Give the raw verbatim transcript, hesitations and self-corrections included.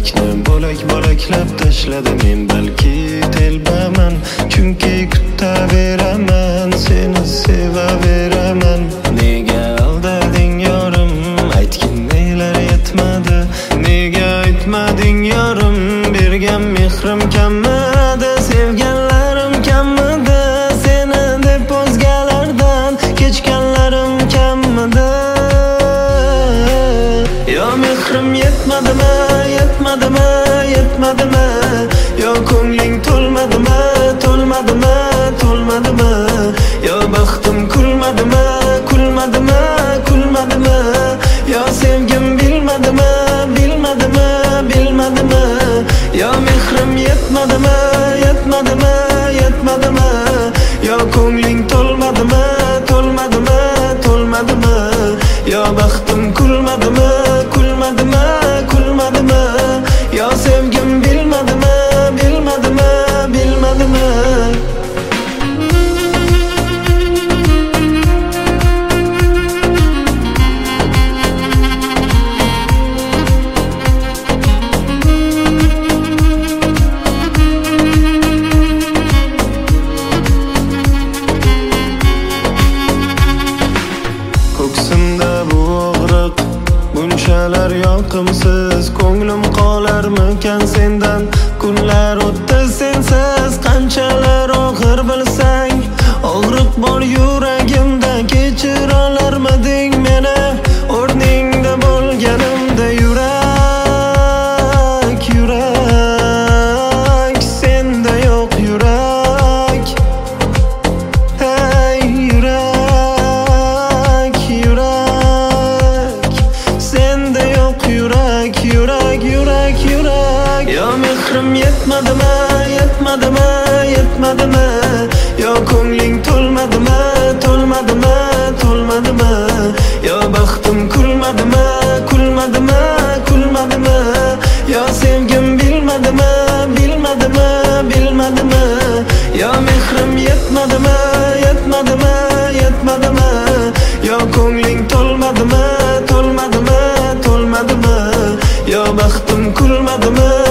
yurakni bo'lak bo'laklab tashladi. Men balki telbaman, chunki kutaveraman, seni sevaveraman. Nega aldading yorim, aytgin neylar yetmadi. Nega aytmading yorim, bergan mehrim kammidi, sevganlarim kammidi, seni deb o'zgalardan kechganlarim kammidi. Yo mehrim yetmadimi, yetmadimi, yetmadimi? Yo ko'ngling to'lmadimi, to'lmadimi, to'lmadimi? Yo baxtim kulmadimi, kulmadimi, kulmadimi? Yo sevgim bilmadimi, bilmadimi, bilmadimi? Yo mehrim yetmadimi, yetmadimi, yetmadimi? Yo ko'ngling to'lmadimi, to'lmadimi, to'lmadimi? Yo baxtim kulmadimi, kulmadimi, kulmadimi? Yo sevgim bilmadimi, bilmadimi, bilmadimi? Ko'ksimda bu og'riq bunchalar yoqimsiz, ko'nglim qolarmikan sendan? Kunlar o'tdi sensiz, qanchalar og'ir bilsang. Og'riq bor yuragimda, kechira olarmiding meni? O'rningda bo'lganimda yurak, yurak senda yo'q yurak. Hey yurak, yurak senda yo'q yurak, yurak, yurak, yurak. Yo mehrim yetmadimi, yetmadimi, yetmadimi? Yo ko'ngling to'lmadimi, to'lmadimi, to'lmadimi? Yo baxtim kulmadimi, kulmadimi, kulmadimi? Yo sevgim bilmadimi, bilmadimi, bilmadimi? Yo mehrim yetmadimi, yetmadimi, yetmadimi? Yo ko'ngling to'lmadimi, to'lmadimi, to'lmadimi? Yo baxtim kulmadimi?